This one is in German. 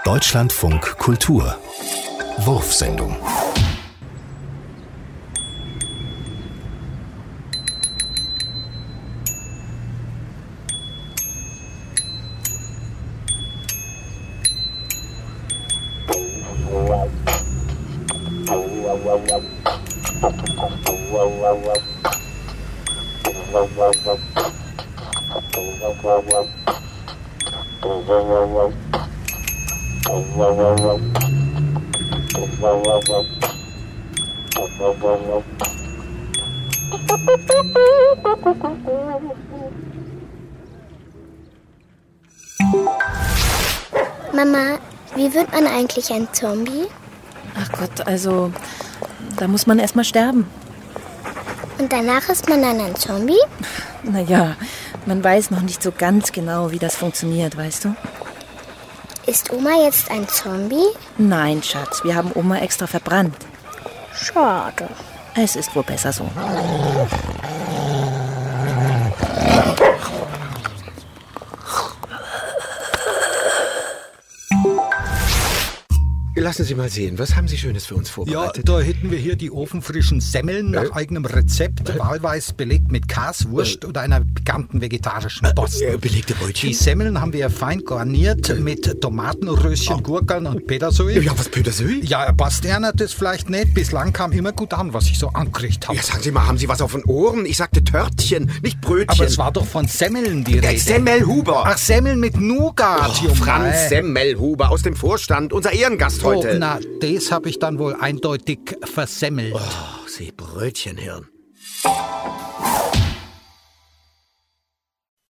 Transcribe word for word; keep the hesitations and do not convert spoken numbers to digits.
Deutschlandfunk Kultur Wurfsendung. Mama, wie wird man eigentlich ein Zombie? Ach Gott, also, da muss man erst mal sterben. Und danach ist man dann ein Zombie? Naja, man weiß noch nicht so ganz genau, wie das funktioniert, weißt du? Ist Oma jetzt ein Zombie? Nein, Schatz, wir haben Oma extra verbrannt. Schade. Es ist wohl besser so. Lassen Sie mal sehen, was haben Sie Schönes für uns vorbereitet? Ja, da hätten wir hier die ofenfrischen Semmeln nach äh? eigenem Rezept, äh? wahlweise belegt mit Käse, Wurst äh? oder einer pikanten vegetarischen Post. Äh, belegte Brötchen? Die Semmeln haben wir fein garniert äh? mit Tomatenröschen, oh. Gurkeln und Petersilie. Ja, was Petersilie? Ja, passt einer das vielleicht nicht. Bislang kam immer gut an, was ich so angekriegt habe. Ja, sagen Sie mal, haben Sie was auf den Ohren? Ich sagte Törtchen, nicht Brötchen. Aber es war doch von Semmeln die Rede. Semmelhuber. Ach, Semmeln mit Nougat. Oh, Franz Semmelhuber aus dem Vorstand, unser Ehrengast heute. Oh, na, das habe ich dann wohl eindeutig versemmelt. Oh, Sie Brötchenhirn.